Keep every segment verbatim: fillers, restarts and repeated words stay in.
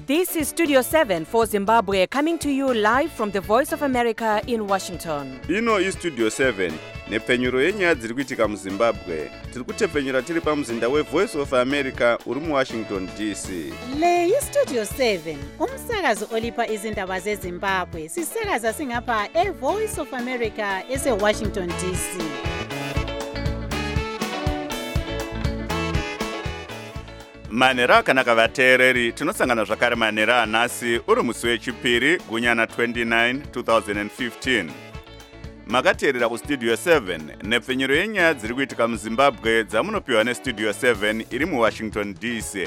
This is Studio seven for Zimbabwe, coming to you live from the Voice of America in Washington. Ino is Studio seven, nepfenyuro yenyaya dziri kuitika muZimbabwe. Tiri kutepfenyura tiri pamuzinda we Voice of America uri muWashington D C. Le yi Studio seven, umsakazo olipa izindaba zeZimbabwe. Sisakaza singapha e Voice of America ese Washington D C. Manera kana kavateereri tinosangana zvakare manera anhasi uri musi wechipiri gunyana twenty-nine twenty fifteen. Makateerera kustudio seven nepfenyuro yenyaya dziri kuitika muZimbabwe dzamunopiwa nestudio seven iri muWashington D C.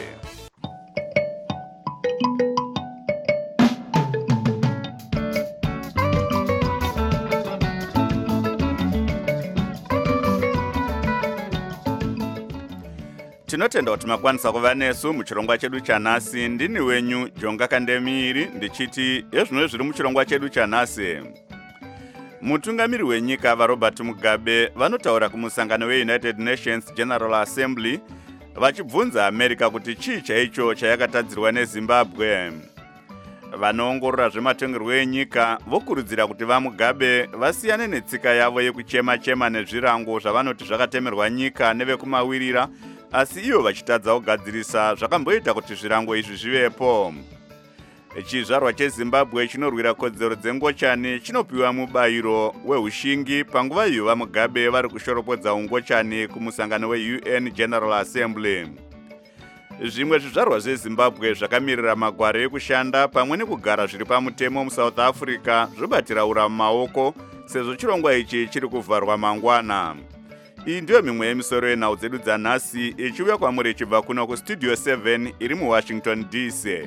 Tinotenda kuti makwanisa kuva nesu muchirongwa chedu chanhasi. Ndini wenyu Jonga Kandemiri ndichiti ezvino zviri muchirongwa chedu chanhasi. Mutungamiri wenyika vaRobert Mugabe vanotaura kumusangano weUnited Nations General Assembly vachibvunza America kuti chii chaicho chayakatadzirwa neZimbabwe. Vanoongorora zvematongerwo enyika vokurudzira kuti vaMugabe vasiyane netsika yavo yekuchema-chema nezvirango zvavanoti zvakatemerwa nyika nevekumawirira, asi iyo vachitadza kugadzirisa zvakamboita kuti zvirango izvi zvivepo. Chizvarwa cheZimbabwe chinorwira kodzero dzengochani chinopiwa mubayiro wehushingi panguva iyo vaMugabe vari kushoropodza ungochani kumusangano weU N General Assembly. Zvimwe zvizvarwa zveZimbabwe zvakamirira magwaro ekushanda pamwe nekugara zviri pamutemo muSouth Africa zvobatira ura mumaoko sezvo chirongwa ichi chiri kuvharwa mangwana. Iyi ndiyo mimwe yemisoro yenhau dzedu dzanhasi ichiuya kwamuri ichibva kuno kustudio seven iri muWashington D C.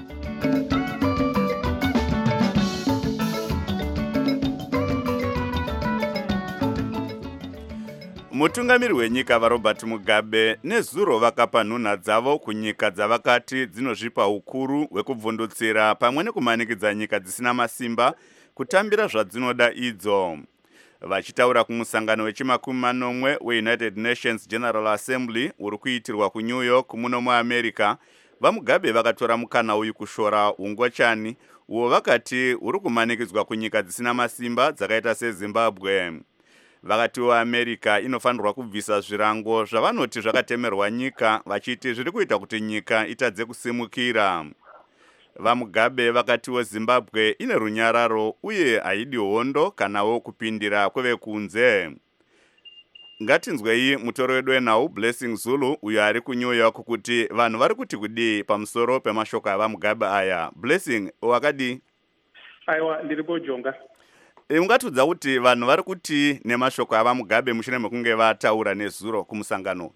Mutungamiri wenyika vaRobert Mugabe nezuro vakapa nhunha dzavo kunyika dzavakati dzinozvipa ukuru hwekubvundutsira pamwe nekumanikidza nyika dzisina masimba kutambira zvadzinoda idzo. Vachitaura kumusangano wechimakumi manomwe weUnited Nations General Assembly uri kuitirwa kuNew York muno muAmerica, vaMugabe vakatora mukana uyu kushora ungochani uwo vakati uri kumanikidzwa kunyika dzisina masimba dzakaita seZimbabwe. Vakati veAmerica inofanirwa kubvisa zvirango zvavanoti zvakatemerwa nyika vachiti zviri kuita kuti nyika itadze kusimukira. VaMugabe vakati weZimbabwe ine runyararo uye haidi hondo kanawo kupindira kwevekunze. Ngatinzwei mutoro wedu wenhau Blessing Zulu uyo ari kuNew York kuti vanhu vari kuti kudii pamusoro pemashoko avaMugabe aya. Blessing, wakadi? Aiwa, ndiripo Jonga. E, ungatudza kuti vanhu vari kuti nemashoko avaMugabe mushure mekunge vataura nezuro kumusangano?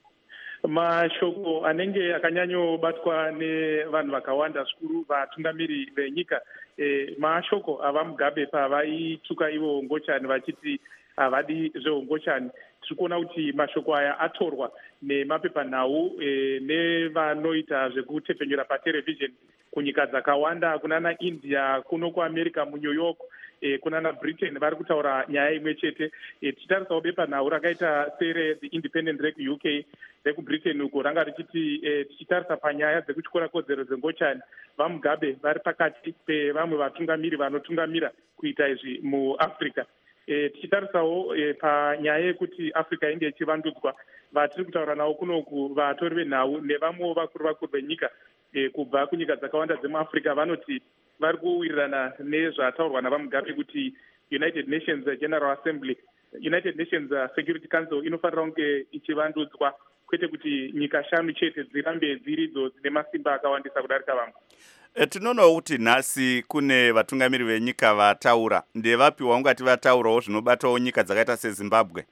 Mashoko anenge akanyanyobatwa nevanhu vakawanda zvikuru vatungamiri venyika, e, mashoko avaMugabe pavaituka ivo ngochani vachiti havadi zveungochani. Tiri kuona kuti mashoko aya atorwa nemapepanhau e, nevanoita zvekutepfenyura paterevhizheni kunyika dzakawanda, kunana India, kuno kuAmerica muNew York, e, kunana Britain vari kutaura nyaya imwe chete. E, tichitarisawo bepanhau rakaita sere The Independent reku-U K rekuBritain uko ranga richiti e, tichitarisa panyaya dzekutyora kodzero dzengochani, vaMugabe vari pakati pevamwe vatungamiri vanotungamira kuita izvi muAfrica. E, tichitarisawo e, panyaya yekuti Africa inge ichivandudzwa, vatiri kutaura navo kunoku vatori venhau nevamwewo vakuru vakuru venyika e, kubva kunyika dzakawanda dzemuAfrica vanoti vari kuwirirana nezvataurwa navaMugabe kuti United Nations General Assembly, United Nations Security Council inofanira kunge ichivandudzwa, kwete kuti nyika shanu chete dzirambe dziridzo dzine masimba akawandisa kudarika vamwe. E, tinoonawo kuti nhasi kune vatungamiri venyika vataura. Ndevapi waungati vataurawo zvinobatawo nyika dzakaita seZimbabwe?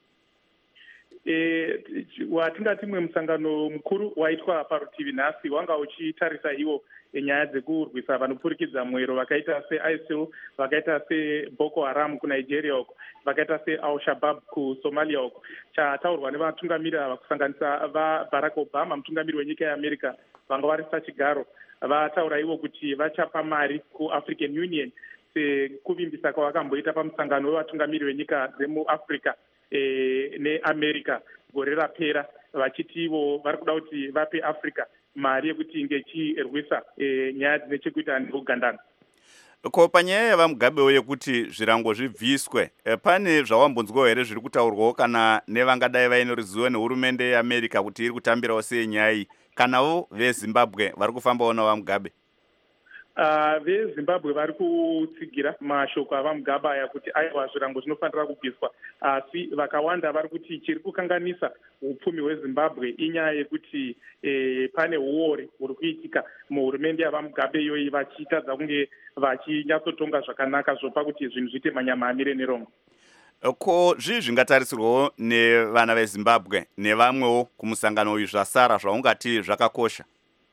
E, watingati mwe musangano mukuru waitwa parutivi nhasi wanga uchitarisa iwo nyaya dzekurwisa vanopurikidza mwero vakaita seISIL, vakaita seBoko Haram kuNigeria uko, vakaita seAl-Shabaab kuSomalia uko. Chataurwa nevatungamiri ava kusanganisa vaBarack Obama, mutungamiri wenyika yeAmerica, vanga vari sachigaro, vataura ivo kuti vachapa mari kuAfrican Union sekuvimbisa kwavakamboita pamusangano wevatungamiri venyika dzemuAfrica e, neAmerica gore rapera, vachiti ivo vari kuda kuti vape Africa mari yekuti inge ichirwisa e, nyaya dzine chekuita neugandana. Ko panyaya yavamugabewo yekuti zvirango zvibviswe, e, pane zvawambonzwawo here zviri kutaurwawo kana nevangadai vaine ruzivo nehurumende yeAmerica kuti iri kutambirawo sei nyaya iyi, kanawo veZimbabwe vari kufambawo navamugabe? Uh, veZimbabwe vari kutsigira mashoko avamugabe aya kuti aiwa zvirango zvinofanira kubviswa, asi vakawanda vari kuti chiri kukanganisa upfumi hweZimbabwe inyaya yekuti eh, pane uori huri kuitika muhurumende yavamugabe iyoyi vachitadza kunge vachinyatsotonga zvakanaka zvopa kuti zvinhu zviite manyama amire nerongo. Ko zvii zvingatarisirwawo nevana veZimbabwe nevamwewo kumusangano uyu zvasara zvaungati zvakakosha?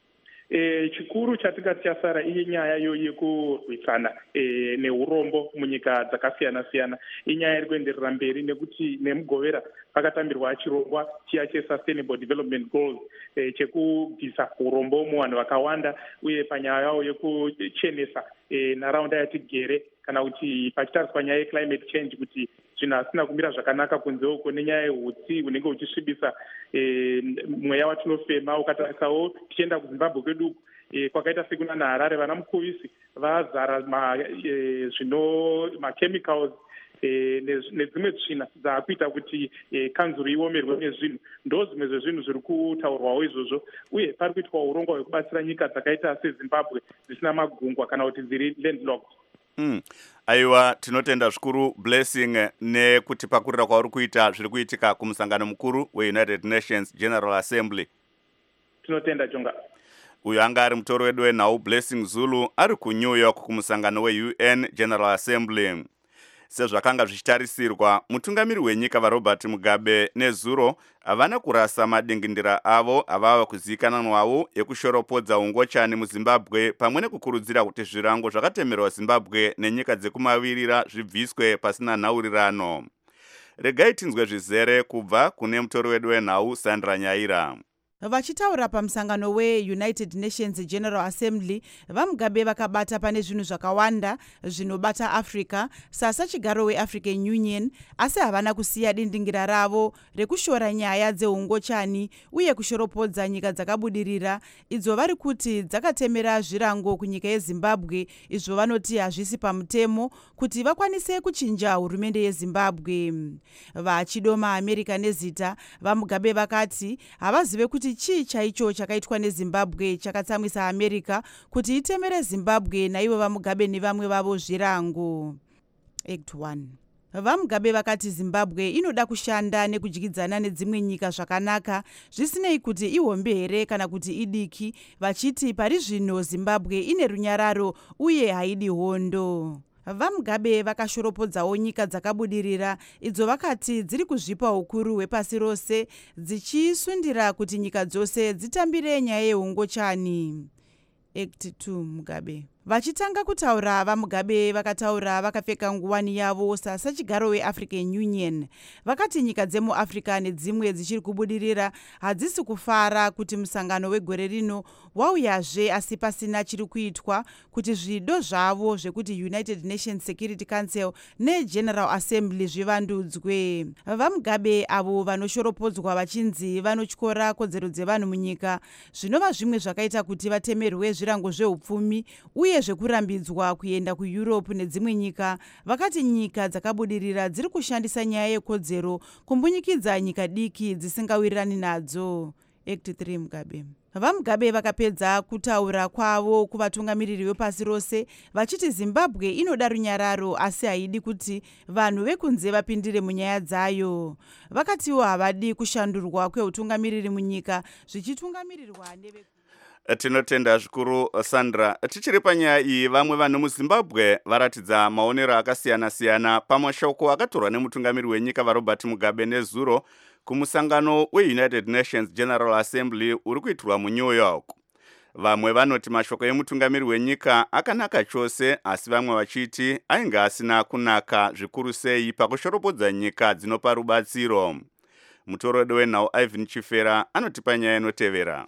E, chikuru chatingati chasara iyi nyaya yo yekurwisana e, neurombo munyika dzakasiyana siyana. Inyaya iri kuenderera mberi nekuti nemugovera pakatambirwa chirongwa chiya cheSustainable Development Goals e, chekubvisa urombo muvanhu vakawanda uye panyaya yawo yekuchenesa e, nharaunda yatigere kana kuti pachitariswa nyaya yeclimate change kuti zvinhu hasina kumira zvakanaka kunze uko nenyaya yehutsi hunenge huchisvibisa e, mweya watinofema. Ukatarisawo tichienda kuZimbabwe kwedu e, kwakaita sekuna naHarare vana mukuvisi vazara ma, e, zvino machemicals e, nedzimwe tsvina dzaakuita kuti e, kanzuru iomerwe nezvinhu. Ndo zvimwe zvezvinhu zviri kutaurwawo izvozvo, uye pari kuitwa urongwa hwekubatsira nyika dzakaita seZimbabwe dzisina magungwa kana kuti dziri landlocked. Mm. Aiwa, tinotenda zvikuru Blessing nekutipakurira kwauri kuita zviri kuitika kumusangano mukuru weUnited Nations General Assembly. Tinotenda Jonga. Uyu anga ari mutoro wedu wenhau Blessing Zulu ari kuNew York kumusangano weU N General Assembly. Sezvakanga zvichitarisirwa, mutungamiri wenyika vaRobert Mugabe nezuro havana kurasa madingindira avo avava kuzivikanwa nawo ekushoropodza ungochani muZimbabwe pamwe nekukurudzira kuti zvirango zvakatemerwa Zimbabwe nenyika dzekumavirira zvibviswe pasina nhaurirano. Regai tinzwe zvizere kubva kune mutori wedu wenhau Sandra Nyaira. Vachitaura pamusangano weUnited Nations General Assembly, vaMugabe vakabata pane zvinhu zvakawanda zvinobata Africa sasa chigaro weAfrican Union, asi havana kusiya dindingira ravo rekushora nyaya dzeungochani uye kushoropodza nyika dzakabudirira idzo vari kuti dzakatemera zvirango kunyika yeZimbabwe, izvo vanoti hazvisi pamutemo kuti vakwanise kuchinja hurumende yeZimbabwe. Vachidoma America nezita, vaMugabe vakati havazive kuti chii chaicho chakaitwa neZimbabwe chakatsamwisa America kuti itemere Zimbabwe naivo vaMugabe nevamwe vavo zvirango. Act one. VaMugabe vakati Zimbabwe inoda kushanda nekudyidzana nedzimwe nyika zvakanaka, zvisinei kuti ihombe here kana kuti idiki, vachiti pari zvino Zimbabwe ine runyararo uye haidi hondo. VaMugabe vakashoropodzawo nyika dzakabudirira idzo vakati dziri kuzvipa ukuru hwepasi rose dzichisundira kuti nyika dzose dzitambire nyaya yeungochani. Act two. Mugabe vachitanga kutaura, vaMugabe vakataura vakapfeka nguwani yavo sasa chigaro weAfrican Union. Vakati nyika dzemuAfrica nedzimwe dzichiri kubudirira hadzisi kufara kuti musangano wegore rino wauyazve asi pasina chiri kuitwa kuti zvido zvavo zvekuti United Nations Security Council neGeneral Assembly zvivandudzwe. VaMugabe avo vanoshoropodzwa vachinzi vanotyora kodzero dzevanhu munyika zvinova zvimwe zvakaita kuti vatemerwe zvirango zveupfumi uye zvekurambidzwa kuenda kuEurope nedzimwe nyika, vakati nyika dzakabudirira dziri kushandisa nyaya yekodzero kumbunyikidza nyika diki dzisingawirirani nadzo. Act three. Mugabe VaMugabe vakapedza kutaura kwavo kuvatungamiriri vepasi rose vachiti Zimbabwe inoda runyararo asi haidi kuti vanhu vekunze vapindire munyaya dzayo. Vakatiwo havadi kushandurwa kweutungamiriri munyika zvichitungamirirwa neve. Tinotenda zvikuru Sandra. Tichiri panyaya iyi, vamwe vanhu muZimbabwe varatidza maonero akasiyana siyana pamashoko akatorwa nemutungamiri wenyika vaRobert Mugabe nezuro kumusangano weUnited Nations General Assembly uri kuitirwa muNew York. Vamwe vanoti mashoko emutungamiri wenyika akanaka chose, asi vamwe vachiti ainge asina kunaka zvikuru sei pakushoropodza nyika dzinopa rubatsiro. Mutoro wedu wenhau Ivan Chifera anotipa nyaya inotevera.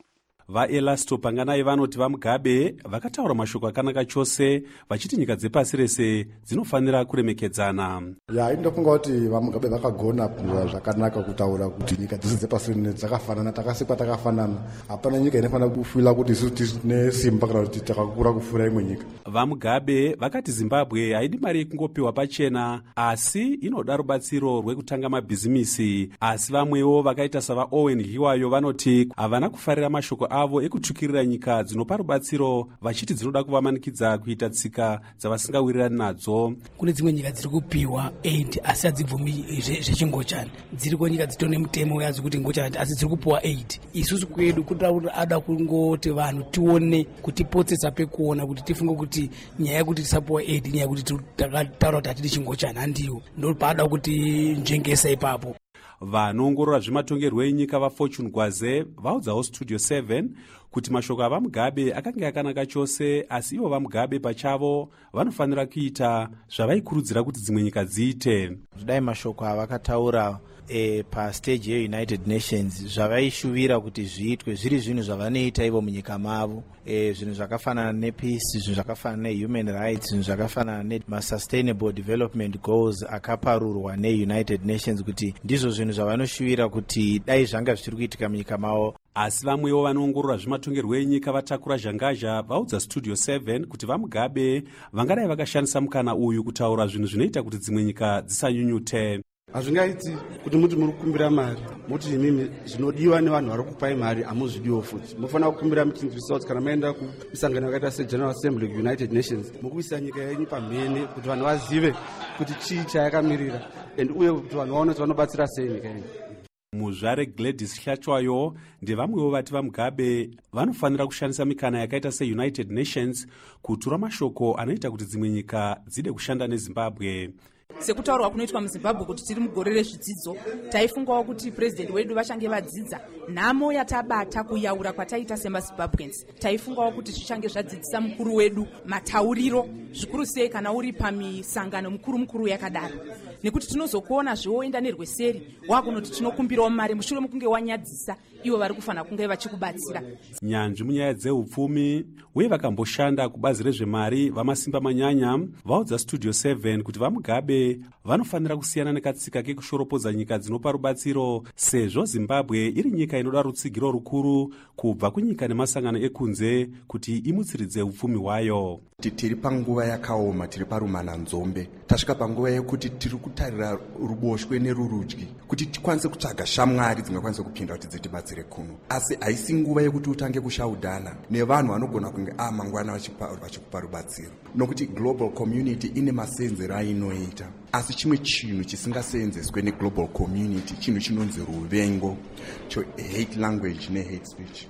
vaelasto panganai vanoti vamugabe vakataura mashoko akanaka chose vachiti nyika dzepasi rese dzinofanira kuremekedzana. ya indofunga kuti vamugabe vakagona zvakanaka kutaura kuti nyika dzese dzepasi rino dzakafanana, takasikwa takafanana, hapana nyika inofanira kufila kuti isusu tine simba kana kuti takakura kupfuura imwe nyika. Vamugabe vakati Zimbabwe haidi mari yekungopiwa pachena asi inoda rubatsiro rwekutanga mabhizimisi, asi vamwewo vakaita sava Owen Hiwayo vanoti havana kufarira mashoko avo ekutsvukirira nyika dzinopa rubatsiro vachiti dzinoda kuvamanikidza kuita tsika dzavasingawirirani nadzo. Kune dzimwe nyika dziri kupiwa aid asi hadzibvumi zvechingochani, dziriko nyika dzitone mutemo yadzo kuti ngochani asi dziri kupiwa aid. Isusu kwedu kuda kungoti vanhu tione kutipotsesa pekuona kuti tifunge kuti nyaya yekuti tisapiwa aid nyaya yekuti takataura kuti hatidi chingochani handiwo, ndopada kuti njengesa ipapo. Vanoongorora zvematongerwo enyika vaFortune Gwaze vaudzawo Studio seven kuti mashoko avamugabe akanga akanaka chose, asi ivo vamugabe pachavo vanofanira kuita zvavaikurudzira kuti dzimwe nyika dziite. Zvidai mashoko avakataura e, pastage yeUnited Nations zvavaishuvira kuti zviitwe zviri zvinhu zvavanoita ivo munyika mavo, e, zvinhu zvakafanana nepeace, zvinhu zvakafanana nehuman rights, zvinhu zvakafanana nemasustainable development goals akaparurwa neUnited Nations, kuti ndizvo zvinhu zvavanoshuvira kuti dai zvanga zvichiri kuitika munyika mavo. Asi vamwewo vanoongorora zvematongerwo enyika vatakura zhangazha vaudza Studio seven kuti vamugabe vangadai vakashandisa mukana uyu kutaura zvinhu zvinoita kuti dzimwe nyika dzisanyunyute. Hazvingaiti kuti muti muri kukumbira mari muti imimi zvinodiwa nevanhu vari kupai mari hamuzvidiwo futi. Munofanira kukumbira muchinzwisisa kuti kana maenda kumisangano yakaita seGeneral Assembly United Nations mukuisa nyika yenyu pamhene kuti vanhu vazive kuti chii chayakamirira and uye kuti vanhu vaone kuti vanobatsira sei nyika yenyu. Muzvare Gladys Hlachwayo ndevamwewo vati vamugabe vanofanira kushandisa mikana yakaita seUnited Nations kutura mashoko anoita kuti dzimwe nyika dzide kushanda neZimbabwe. Sekutaurwa kunoitwa muZimbabwe kuti tiri mugore rezvidzidzo, taifungawo kuti president wedu vachange vadzidza nhamo yatabata kuyaura kwataita semaZimbabweans. Taifungawo kuti zvichange zvadzidzisa mukuru wedu matauriro, zvikuru sei kana uri pamisangano mukuru mukuru yakadaro, nekuti tinozokuona zvoenda nerweseri wakunoti tinokumbirawo mari mushure mukunge wanyadzisa ivo vari kufanira kunge vachikubatsira. Nyanzvi munyaya dzeupfumi uye vakamboshanda kubazi rezvemari vamasimba manyanya vaudza Studio seven kuti vamugabe vanofanira kusiyana nekatsika kekushoropodza nyika dzinopa rubatsiro, sezvo Zimbabwe iri nyika inoda rutsigiro rukuru kubva kunyika nemasangano ekunze kuti imutsiridze upfumi hwayo. Tiri panguva yakaoma, tiri parumana nzombe, tasvika panguva yekuti tiri kutarira ruboshwe nerurudyi kuti tikwanise kutsvaga shamwari dzingakwanisa kupinda kuti dzitibatsire kuno, asi haisi nguva yekuti utange kushaudhana nevanhu vanogona kunge a mangwana vachikupa rubatsiro, nokuti global community ine masenzero ainoita, asi chimwe chinhu chisingaseenzeswe neglobal community chinhu chinonzi ruvengo, cho hate language nehate speech.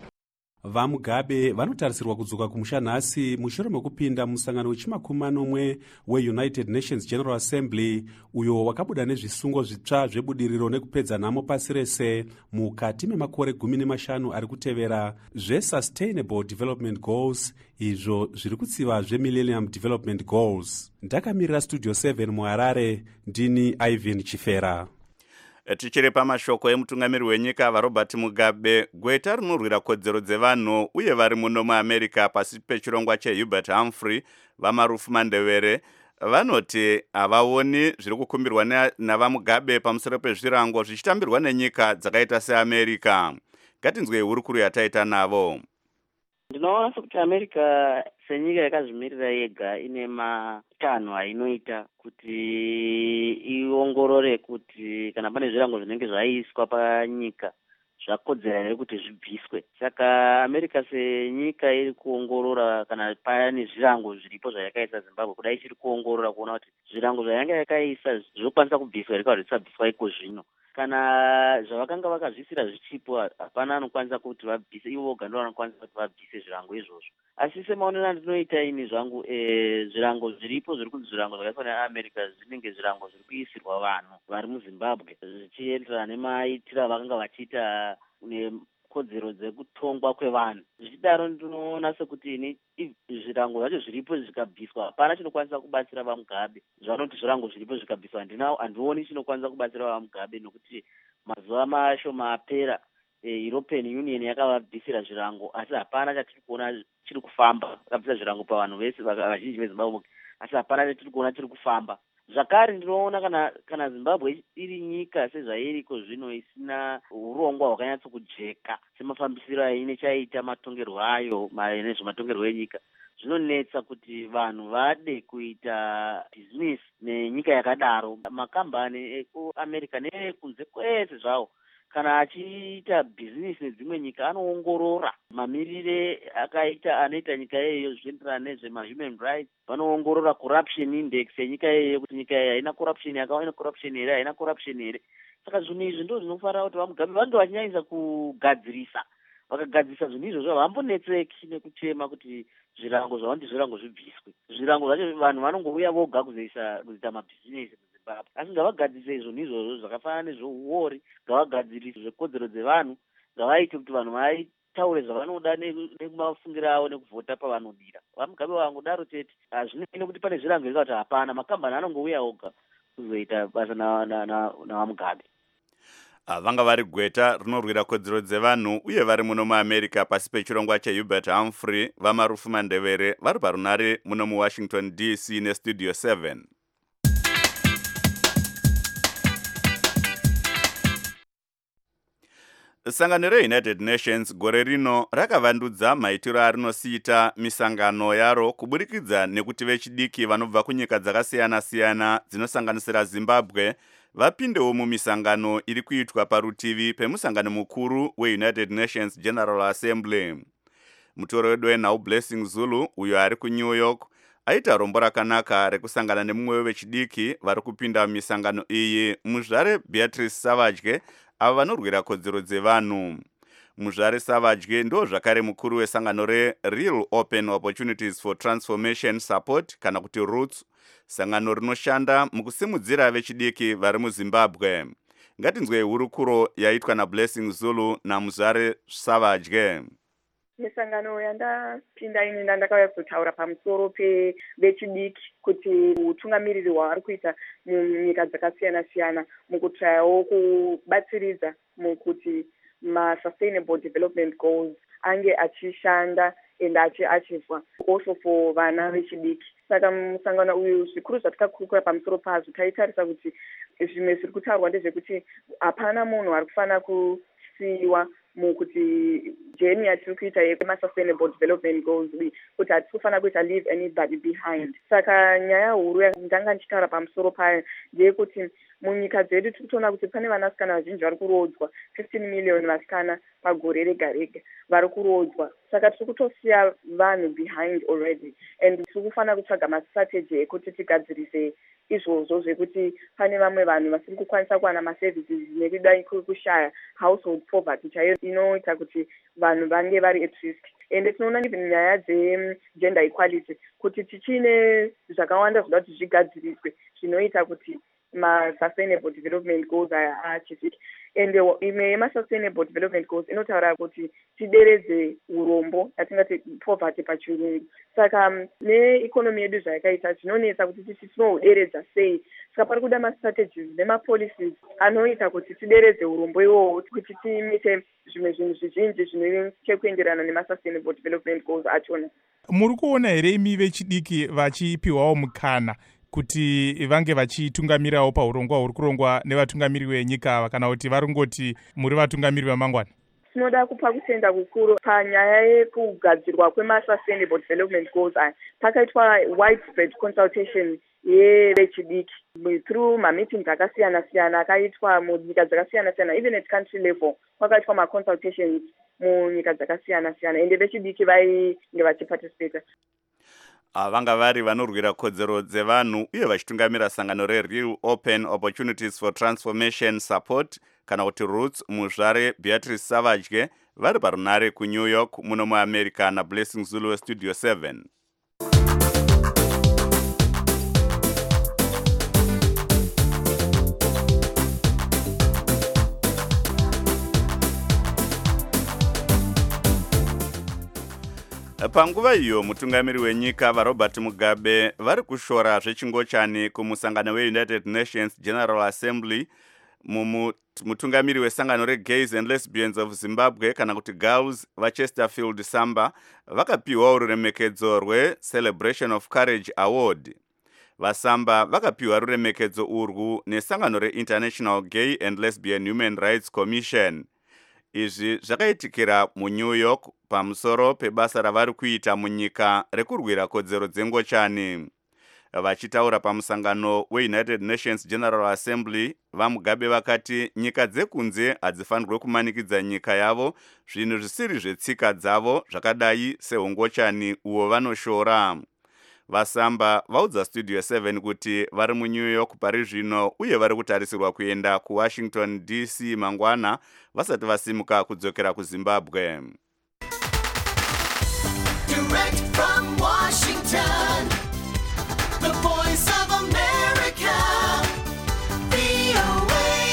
Vamugabe vanotarisirwa kudzoka kumusha nhasi mushure mekupinda musangano wechimakumi manomwe weUnited Nations General Assembly uyo wakabuda nezvisungo zvitsva zvebudiriro nekupedza nhamo pasi rese mukati memakore gumi nemashanu ari kutevera zveSustainable Development Goals, izvo zviri kutsiva zveMillennium Development Goals. Ndakamirira Studio seven muHarare, ndini Ivan Chifera. Tichiri pamashoko emutungamiri wenyika vaRobert Mugabe, gweta rinorwira kodzero dzevanhu uye vari muno muAmerica pasi pechirongwa cheHubert Humphrey vamarufu Mandevere vanoti havaoni zviri kukumbirwa navaMugabe pamusoro pezvirango zvichitambirwa nenyika dzakaita seAmerica. Ngatinzwei hurukuru yataita navo. Ndinoona sekuti America senyika yakazvimirira yega ine matanho ainoita kuti iongorore kuti kana pane zvirango zvinenge zvaiswa panyika zvakodzera here kuti zvibviswe. Saka America senyika iri kuongorora kana pane zvirango zviripo zvayakaisa Zimbabwe, kudai ichiri kuongorora kuona kuti zvirango zvayanga yakaisa zvinokwanisa kubviswa here kana kuti zvisabviswa iko zvino. Kana zvavakanga vakazvisira zvichipo hapana anokwanisa kuti vabvise, ivo voga ndo vanokwanisa kuti vabvise zvirango izvozvo. Asi semaonero andinoita ini zvangu, e, zvirango zviripo zviri kunzi zvirango zvakaiswa neAmerica zvinenge zvirango zviri kuisirwa vanhu vari muZimbabwe zvichienderana nemaitiro avakanga vachiita nekodzero dzekutongwa kwevanhu. Zvichidaro ndinoona sekuti ini zvirango zvacho zviripo zvikabviswa hapana chinokwanisa kubatsira vaMugabe. Zvanoti zvirango zviripo zvikabviswa handina handioni chinokwanisa kubatsira vaMugabe, nokuti mazuva mashoma apera e, European Union yakavabvisira zvirango asi hapana chatiri kuona chiri kufamba. Vakabvisa zvirango pavanhu vese vazhinji veZimbabwe asi hapana chatiri kuona chiri kufamba. Zvakare ndinoona kana kana Zimbabwe iri nyika sezvairiko zvino isina urongwa hwakanyatso kujeka semafambisiro aine chaita matongerwo ayo nezvematongerwo enyika, zvinonetsa kuti vanhu vade kuita bhizinesi nenyika yakadaro. Makambani ekuAmerica neekunze kwese zvawo kana achiita bhizinesi nedzimwe nyika anoongorora mamirire akaita anoita nyika iyeyo zvienderana nezvemahuman rights. Vanoongorora corruption index yenyika iyeyo kuti nyika iyeyo haina corruption yakawanda corruption here haina corruption here. Saka zvinhu izvi ndo zvinofanira kuti vaMugabe vange vachinyanyisa kugadzirisa. Vakagadzirisa zvinhu izvozvo havambonetseki nekuchema kuti zvirango zvavo ndi zvirango zvibviswe. Zvirango zvacho vanhu vanongouya voga kuzoisa kuzoita mabhizinesi muZimbabwe. Asi ngavagadzirisa izvoni izvozvo zvakafanana nezvouori, ngavagadzirise zvekodzero dzevanhu, ngavaite kuti vanhu vaitaure zvavanoda nekumafungira avo nekuvhota pavanodira. VaMugabe vangodaro chete. Hazvinei kuti pane zvirango zvika kuti hapana, makambani anongouya oga kuzoita basa navaMugabe. Vanga vari gweta rinorwira kodzero dzevanhu uye vari muno muAmerica pasi pechirongwa cheHubert Humphrey vamarufu Mandevere vari parunare muno muWashington D C nestudio seven. Sangano reUnited Nations gore rino rakavandudza maitiro arinosiita misangano yaro kuburikidza nekuti vechidiki vanobva kunyika dzakasiyana-siyana dzinosanganisira Zimbabwe vapindewo mumisangano iri kuitwa parutivi pemusangano mukuru weUnited Nations General Assembly. Mutoro wedu wenhau Blessing Zulu uyo ari kuNew York aita rombo rakanaka rekusangana nemumwe wevechidiki vari kupinda mumisangano iyi, muzvare Beatrice Savage ava vanorwira kodzero dzevanhu. Muzvare Savage ndo zvakare mukuru wesangano reReal Open Opportunities for Transformation Support kana kuti Roots, sangano rinoshanda mukusimudzira vechidiki vari muZimbabwe. Ngatinzwe hurukuro yaitwa naBlessing Zulu naMuzvare Savage. Misangano yandapinda ini ndandakauya kutaura pamusoro pevechidiki kuti utungamiriri hwavari kuita munyika dzakasiyana-siyana mukutsvayawo kubatsiridza mukuti ma-sustainable development goals ange achishanda and achiachivwa also for vana vechidiki. Saka musangano uyu zvikuru zvatakakurukura pamusoro pazvo taitarisa kuti zvimwe zviri kutaurwa ndezvekuti hapana munhu ari kufanira kusiyiwa mukuti jeni yatiri kuita yema-sustainable development goals kuti hatisi kufanira kuita leave anybody behind. Saka nyaya huru yandanga ndichitaura pamusoro payo ndeyekuti munyika dzedu tiri kutoona kuti pane vanasikana vazhinji vari kurodzwa fifteen million vasikana pagore rega rega vari kurodzwa. Saka tiri kutosiya vanhu behind already and tiri kufanira kutsvaga mastrategy ekuti tigadzirise izvozvo zvekuti pane vamwe vanhu vasiri kukwanisa kuwana maservices nekuda kushaya household poverty chaiyo inoita kuti vanhu vange vari at risk. Ende tinoona nyaya dzegender equality kuti tichine zvakawanda zvoda kuti zvigadziriswe zvinoita kuti ma-sustainable development goals aya achivike. Ende imwe yema-sustainable development goals inotaura kuti tideredze urombo yatingati poverty pachirungu. Saka neeconomy yedu zvayakaita tinonetsa kuti tisi tinohuderedza sei. Saka pari kuda ma-strategies nema-policies anoita kuti tideredze urombo iwowo kuti tiimite zvimwe zvinhu zvizhinji zvine chekuenderana nema-sustainable development goals achona. Muri kuona here imi vechidiki vachipiwawo mukana kuti vange vachitungamirawo paurongwa huri kurongwa nevatungamiri venyika ava kana kuti varongoti muri vatungamiri vamangwana? Tinoda kupa kutenda kukuru panyaya yekugadzirwa kwema-sustainable development goals aya. Pakaitwa widespread consultation yevechidiki through ma-meetings akasiyana-siyana akaitwa munyika dzakasiyana-siyana, even at country level kwakaitwa ma-consultations munyika dzakasiyana-siyana ende vechidiki vainge vachiparticipata. Vanga vari vanorwira kodzero dzevanhu uye vachitungamira sangano reReal Open Opportunities for Transformation Support kana kuti Roots, muzvare Beatrice Savage vari parunare kuNew York muno muAmerica naBlessing Zulu westudio seven. Panguva iyo mutungamiri wenyika vaRobert Mugabe vari kushora zvechingochani kumusangano weUnited Nations General Assembly mutungamiri wesangano regays and lesbians of Zimbabwe kana kuti girls vachesterfield samba vakapiwa ruremekedzo rwecelebration of courage award. Vasamba vakapiwa ruremekedzo urwu nesangano reinternational gay and lesbian human rights commission. Izvi zvakaitikira muNew York pamusoro pebasa ravari kuita munyika rekurwira kodzero dzengochani. Vachitaura pamusangano weUnited Nations General Assembly, vaMugabe vakati nyika dzekunze hadzifanirwe kumanikidza nyika yavo zvinhu zvisiri zvetsika dzavo zvakadai sehongochani uwo vanoshora. Vasamba vaudza Studio seven kuti vari muNew York pari zvino uye vari kutarisirwa kuenda kuWashington D C mangwana vasati vasimuka kudzokera kuZimbabwe. Direct from Washington, the voice of America, V O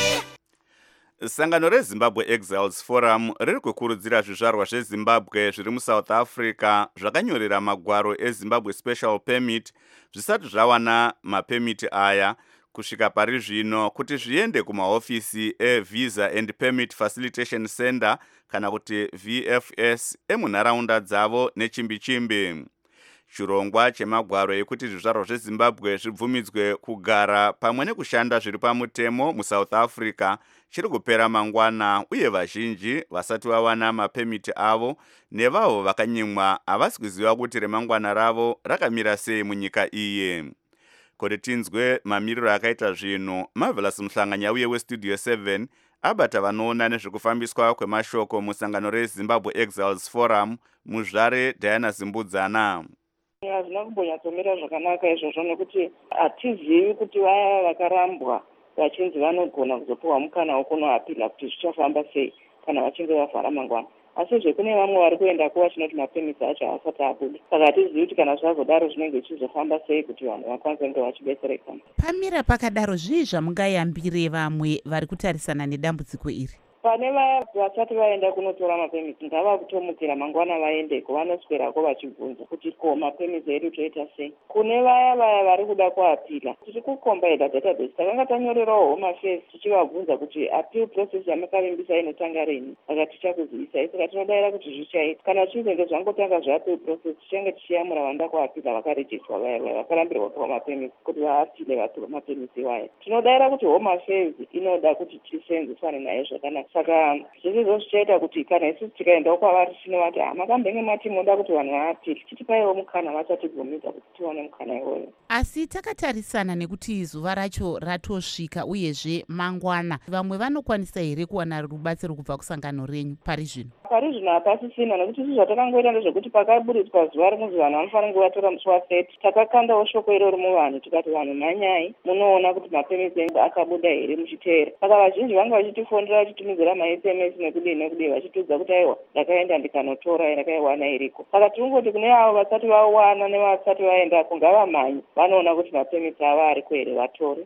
A. Sangano reZimbabwe Exiles Forum riri kukurudzira zvizvarwa zveZimbabwe zviri muSouth Africa zvakanyorera magwaro eZimbabwe Special Permit zvisati zvawana mapemiti aya kusvika pari zvino kuti zviende kumahofisi eVisa and Permit Facilitation Center kana kuti V F S emunharaunda dzavo nechimbi-chimbi. Chirongwa chemagwaro ekuti zvizvarwa zveZimbabwe zvibvumidzwe kugara pamwe nekushanda zviri pamutemo muSouth Africa chiri kupera mangwana uye vazhinji vasati vawana mapemiti avo nevavo vakanyimwa havasi kuziva kuti remangwana ravo rakamira sei munyika iyi. Kuti tinzwe mamiriro akaita zvinhu, Marvelous Muhlanganya uye weStudio seven abata vanoona nezvekufambiswa kwemashoko musangano reZimbabwe Exiles Forum muzvare Diana Zimbudzana. Hazvina kumbonyatsomira zvakanaka izvozvo nekuti hatizivi kuti vaya vakarambwa vachinzi vanogona kuzopiwa mukana wekunoapila kuti zvichafamba sei kana vachinge vavhara mangwana. Asi zvekune vamwe vari kuenda kuva chinoti mapemiti acho haasati abuda. Saka hatizivi kuti kana zvazodaro zvinenge zvichizofamba sei kuti vanhu vakwanise kunge vachibetsereka. Pamira pakadaro zvii zvamungayambire vamwe vari kutarisana nedambudziko iri? Pane vaya vasati vaenda kunotora mapemiti ngava kutomukira mangwana vaendeko vanoswerako vachibvunza kuti ko mapemiti edu toita sei. Kune vaya vaya vari kuda kuapila tiri kukombaida database takanga tanyorerawo Home Affairs tichivabvunza kuti appeal process yamakavimbisa inotanga rini, saka tichakuzivisai. Saka tinodaira kuti zvichaita kana zvichinge zvangotanga zveappeal process tichange tichiyamura vanda kuapila vakarejistwa vaya vaya vakarambirwa kupa mapemiti kuti vaapile vatora mapemiti vaya. Tinodaira kuti Home Affairs inoda kuti tiseenzesane naye zvakanaka. Saka zvizvo zvichaita kuti kana isusu tikaendawo kwavari tinovati makambenge mati moda kuti vanhu vaapile chitipaiwo mukana vachatibvumidza kuti tione mukana iwoyo. Asi takatarisana nekuti zuva racho ratosvika uyezve mangwana, vamwe vanokwanisa here kuwana rubatsiro kubva kusangano renyu pari zvino? Pari zvino hapasisina nekuti isusu zvatakangoita ndezvekuti pakaburitswa zuva rimwe vanhu vanofanira kunge vatora musi waseti takakandawo shoko iroro muvanhu tikati vanhu mhanyai munoona kuti mapemiti enyu akabuda here muchiteera. Saka vazhinji vanga vachitifondera vachitumidzira ma-S M S nekudii nekudii vachitiudza kuti aiwa ndakaenda ndikanotora ndakaiwana iriko. Saka tirikungoti kune avo vasati vawana nevasati vaendako ngavamhanye vanoona kuti mapemiti avo ariko here vatore.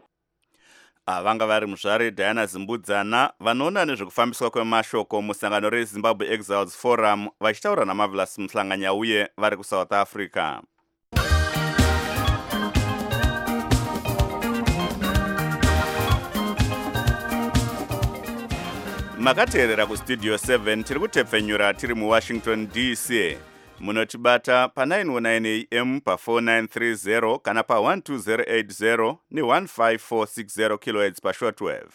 Vanga vari muzvare Diana Zimbudzana vanoona nezvekufambiswa kwemashoko musangano reZimbabwe Exiles Forum vachitaura naMarvelous Muhlanganya uye vari kuSouth Africa. Makateerera kuStudio seven tiri kutepfenyura tiri muWashington D C. Munotibata pa nine oh nine A M pa four nine three zero kana pa one two zero eight zero ni one five four six zero kilohertz pa shortwave.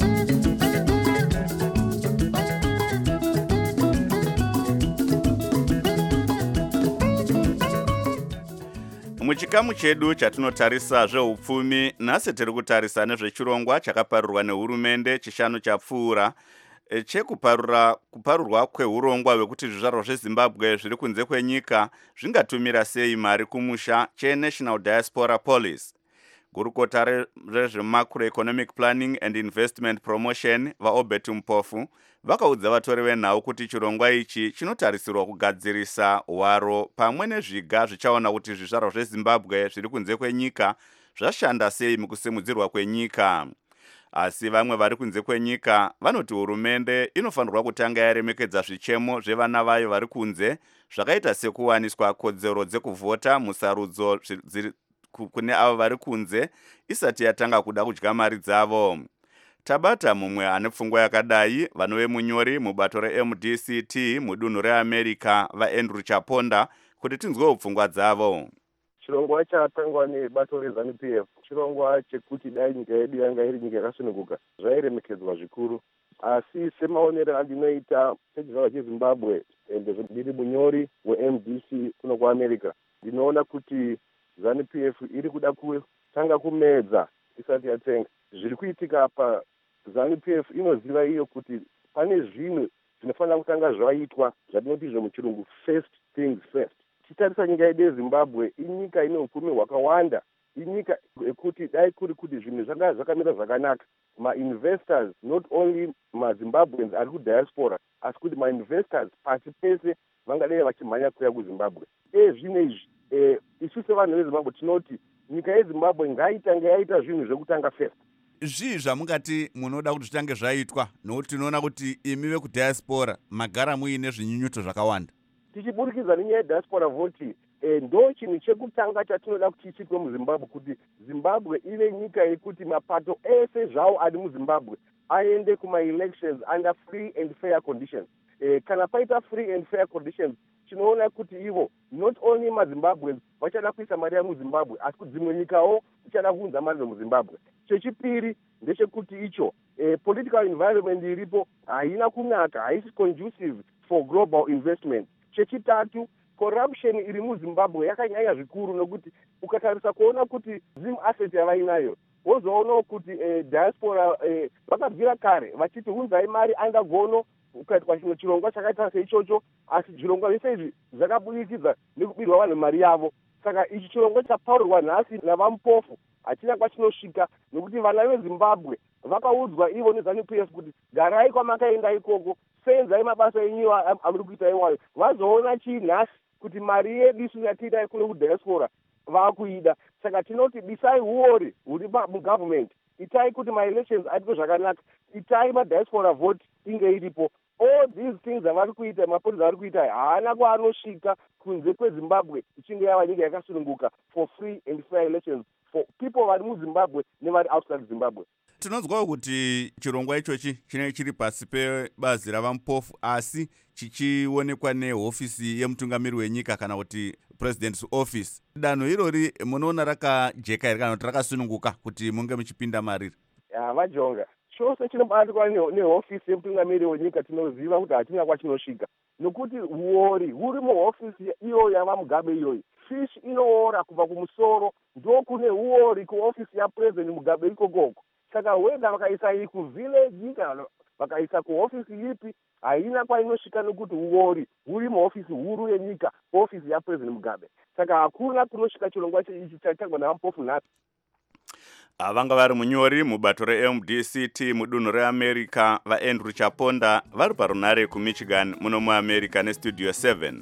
Muchikamu chedu chatinotarisa zveupfumi, nhasi tiri kutarisa nezvechirongwa chakaparurwa nehurumende chishanu chapfuura chekuparura kuparurwa kweurongwa hwekuti zvizvarwa zveZimbabwe zviri kunze kwenyika zvingatumira sei mari kumusha cheNational Diaspora Policy. Gurukota rezvemacroeconomic planning and investment promotion vaObert Mpofu vakaudza vatori venhau kuti chirongwa ichi chinotarisirwa kugadzirisa hwaro pamwe nezviga zvichaona kuti zvizvarwa zveZimbabwe zviri kunze kwenyika zvashanda sei mukusimudzirwa kwenyika. Asi vamwe vari kunze kwenyika vanoti hurumende inofanirwa kutanga yaremekedza zvichemo zvevana vayo vari kunze zvakaita sekuwaniswa kodzero dzekuvhota musarudzo kune avo vari kunze isati yatanga kuda kudya mari dzavo. tabata mumwe ane pfungwa yakadai vanove munyori mubato reM D C T mudunhu reamerica vaandrew chaponda kuti tinzwewo pfungwa dzavo. Chirongwa chatangwa nebato reZANU P F chirongwa chekuti dai nyika yedu yanga iri nyika yakasununguka zvairemekedzwa zvikuru, asi semaonero andinoita sechizvarwa cheZimbabwe ende ndiri munyori weM D C kuno kuamerica, ndinoona kuti ZANU P F iri kuda kutanga kumedza isati yatenga. Zviri kuitika pa ZANU P F inoziva iyo kuti pane zvinhu zvinofanira kutanga zvaitwa zvatinoti zvemuchirungu first things first. Titarisa nyika yedu yeZimbabwe inyika ine upfumi hwakawanda, inyika yekuti dai kuri kuti zvinhu zvanga zvakamira zvakanaka, ma-investors not only maZimbabweans ari kudiaspora asi kuti ma-investors pasi pese vangadai vachimhanya kuuya kuZimbabwe. Ezvino izvi eh, isu sevanhu veZimbabwe tinoti nyika yeZimbabwe ngaitange yaita zvinhu zvekutanga first. Zvii zvamungati munoda kuti zvitange zvaitwa nokuti tinoona kuti imi vekudiaspora magara muine zvinyunyuto zvakawanda? Tichiburikidza nenyaya yediaspora voti eh, ndo chinhu chekutanga chatinoda kuti chiitwe muZimbabwe, kuti Zimbabwe ive nyika yekuti mapato ese zvawo ari muZimbabwe aende kuma-elections under free and fair conditions. Eh, kana paita free and fair conditions tinoona kuti ivo not only maZimbabweans vachada kuisa mari yamuZimbabwe asi kuti dzimwe nyikawo dzichada kuunza mari dzemuZimbabwe. Chechipiri ndechekuti icho eh, political environment iripo haina kunaka, haisi conducive for global investment. Chechitatu, corruption iri muZimbabwe yakanyanya zvikuru nokuti ukatarisa kuona kuti zim asset yavainayo wozoonawo kuti eh, diaspora eh, vakabvira kare vachiti unzai mari andagono ukaitwa chimwe chirongwa chakaita seichocho, asi zvirongwa zvese izvi zvakabudikidza nekubirwa vanhu mari yavo. Saka ichi chirongwa chapaurirwa nhasi navamupofu hachina kwachinosvika, nokuti vana veZimbabwe vakaudzwa ivo neZANU P F kuti garai kwamakaenda ikoko, senzai mabasa enyu amuri kuita iwayo, vazoona chii nhasi kuti mari yedu isu yatiita kune kudiaspora vakuida. Saka tinoti bisai uori huri mugovernment, itai kuti ma-elections aitwe zvakanaka, itai madiaspora vote inge iripo. All these things avari kuita, mapolisi avari kuita haana kwaanosvika kunze kweZimbabwe ichinge yava nyika yakasununguka for free and fair elections for people vari muZimbabwe nevari outside Zimbabwe. Tinonzwawo kuti chirongwa ichochi chinenge chiri pasi pebazi ravamupofu asi chichionekwa nehofisi yemutungamiri wenyika kana kuti president's office. Danho irori munoona rakajeka here kana kuti rakasununguka kuti munge muchipinda mariri? Vajonga chose chinobatwa nehofisi yemutungamiri wenyika tinoziva kuti hatina kwachinosvika, nokuti uori huri muhofisi iyo yavaMugabe iyoyi. Fish inoora kubva kumusoro, ndo kune uori kuofisi yapresident Mugabe ikokoko. Saka weda vakaisa iyi kuvillage kana vakaisa kuofisi ipi haina kwainosvika nokuti uori huri muofisi huru yenyika, ofisi yapresident Mugabe. Saka hakuna kunosvika chirongwa ichi chaitangwa navamupofu nhasi. Vanga vari munyori mubato reM D C T mudunhu reamerica vaandrew chaponda vari parunare kumichigan muno muamerica nestudio seven.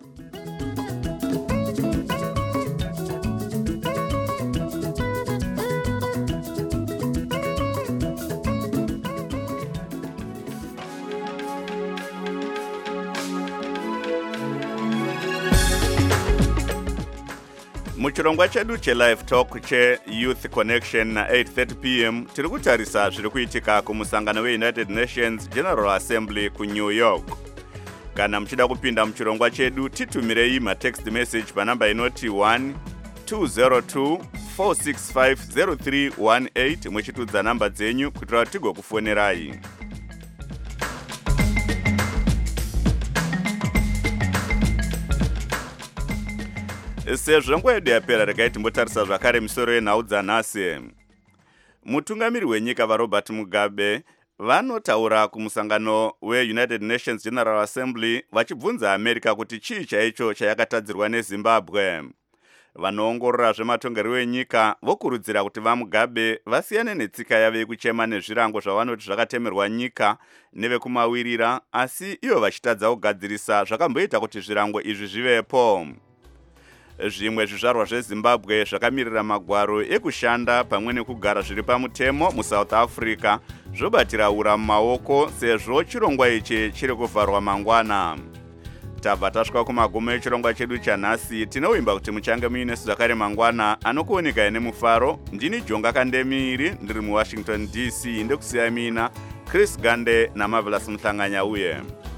Muchirongwa chedu chelive talk che-Youth Connection na eight thirty p m tiri kutarisa zviri kuitika kumusangano weUnited Nations General Assembly kuNew York. Kana muchida kupinda muchirongwa chedu titumirei matext message panamba inoti one two zero two four six five zero three one eight muchitudza namba dzenyu kuitira kuti tigokufonerai. Sezvo nguva yedu yapera regai timbotarisa zvakare misoro yenhau dzanhasi. Mutungamiri wenyika vaRobert Mugabe vanotaura kumusangano weUnited Nations General Assembly vachibvunza America kuti chii chaicho chayakatadzirwa neZimbabwe. Vanoongorora zvematongerwo enyika vokurudzira kuti vaMugabe vasiyane netsika yavo yekuchema nezvirango zvavanoti zvakatemerwa nyika nevekumawirira, asi ivo vachitadza kugadzirisa zvakamboita kuti zvirango izvi zvivepo. Zvimwe zvizvarwa zveZimbabwe zvakamirira magwaro ekushanda pamwe nekugara zviri pamutemo muSouth Africa zvobatira ura mumaoko sezvo chirongwa ichi chiri kuvharwa mangwana. tabva tasvika kumagumo echirongwa chedu chanhasi. Tinovimba kuti muchange muinesu zvakare mangwana anokuonekai nemufaro. Ndini Jonga Kandemiri ndiri muWashington D C, ndekusiyai mina Chris Gande naMarvelous Mhlanganya uye